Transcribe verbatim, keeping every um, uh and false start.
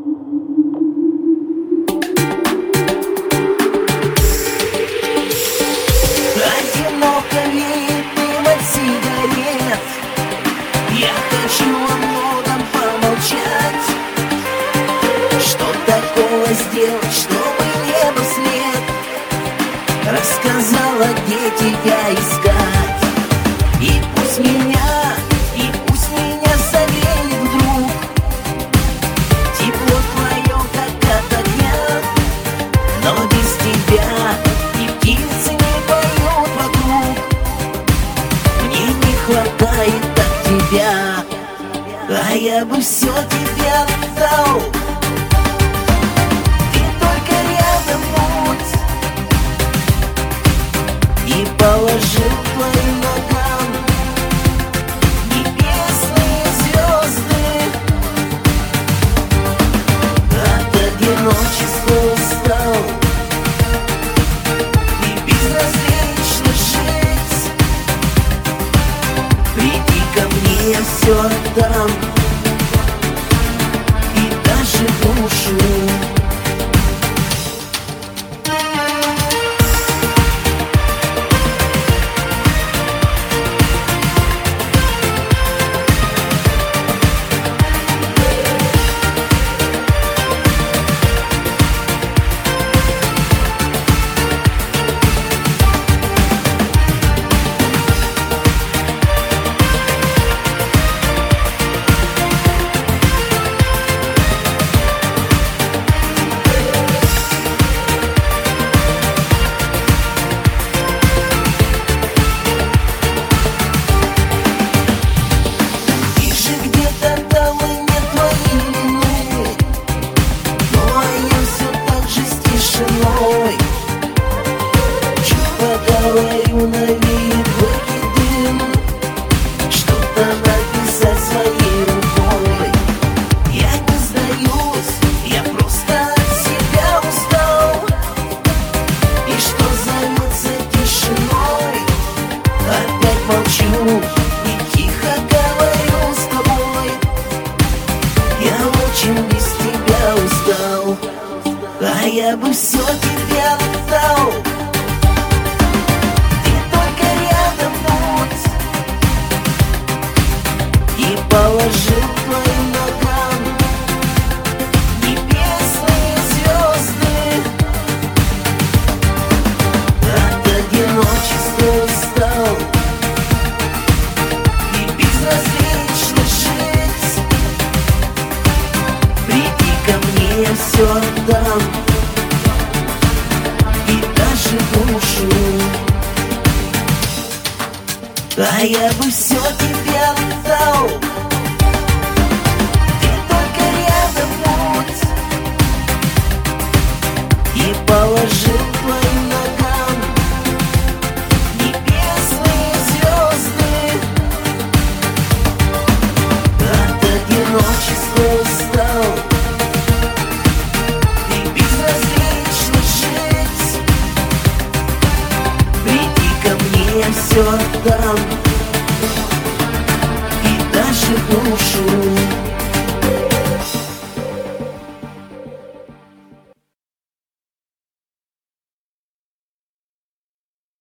Одиноко веет дым от сигарет. Я хочу о многом помолчать. Что такого сделать, чтобы небо след рассказала, где тебя искать. И пусть меня, и пусть меня согреет вдруг тепло твое, как от огня. Но без тебя и птицы не поют вокруг. Мне не хватает так тебя, а я бы все тебе отдал. Ты только рядом будь и положил к твоим ногам небесные звезды. От одиночества устал и безразлично жить. Приди ко мне, я все отдам, и даже душу. Говорю, навеет горький дым, что-то написать своей рукой. Я не сдаюсь, я просто от себя устал. И что зовется тишиной, опять молчу и тихо говорю с тобой. Я очень без тебя устал, а я бы все тебе отдал. Положил к твоим ногам небесные звезды. От одиночества устал и безразлично жить. Приди ко мне, я все отдам, и даже душу. А я бы все тебе отдал. Положил к твоим ногам небесные звезды. От одиночества устал и безразлично жить. Приди ко мне, я все отдам, и даже душу.